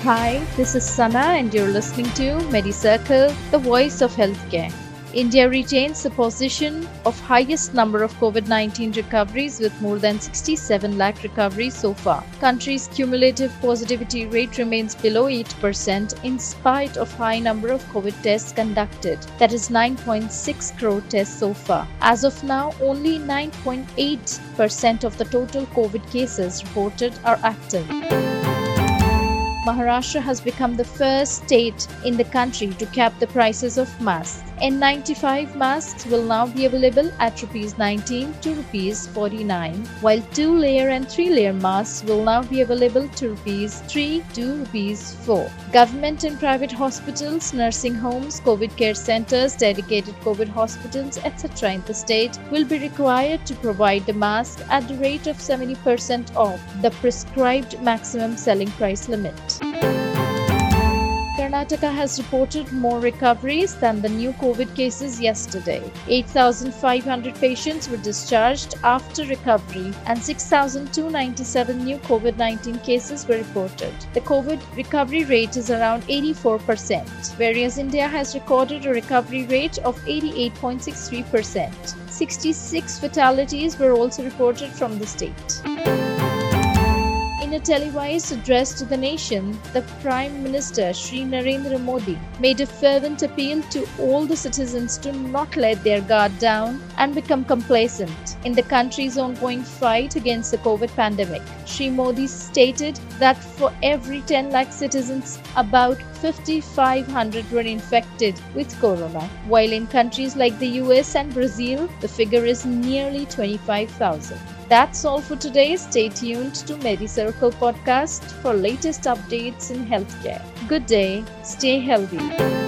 Hi, this is Sana and you're listening to MediCircle, the voice of healthcare. India retains the position of highest number of COVID-19 recoveries with more than 67 lakh recoveries so far. Country's cumulative positivity rate remains below 8% in spite of high number of COVID tests conducted, that is 9.6 crore tests so far. As of now, only 9.8% of the total COVID cases reported are active. Maharashtra has become the first state in the country to cap the prices of masks. N95 masks will now be available at Rs 19 to Rs 49, while 2-layer and 3-layer masks will now be available to Rs 3 to Rs 4. Government and private hospitals, nursing homes, COVID care centers, dedicated COVID hospitals, etc. in the state will be required to provide the mask at the rate of 70% off the prescribed maximum selling price limit. Karnataka has reported more recoveries than the new COVID cases yesterday. 8,500 patients were discharged after recovery and 6,297 new COVID-19 cases were reported. The COVID recovery rate is around 84%, whereas India has recorded a recovery rate of 88.63%. 66 fatalities were also reported from the state. In a televised address to the nation, the Prime Minister Shri Narendra Modi made a fervent appeal to all the citizens to not let their guard down and become complacent in the country's ongoing fight against the COVID pandemic. Shri Modi stated that for every 10 lakh citizens, about 5,500 were infected with corona, while in countries like the US and Brazil, the figure is nearly 25,000. That's all for today. Stay tuned to MediCircle podcast for latest updates in healthcare. Good day. Stay healthy.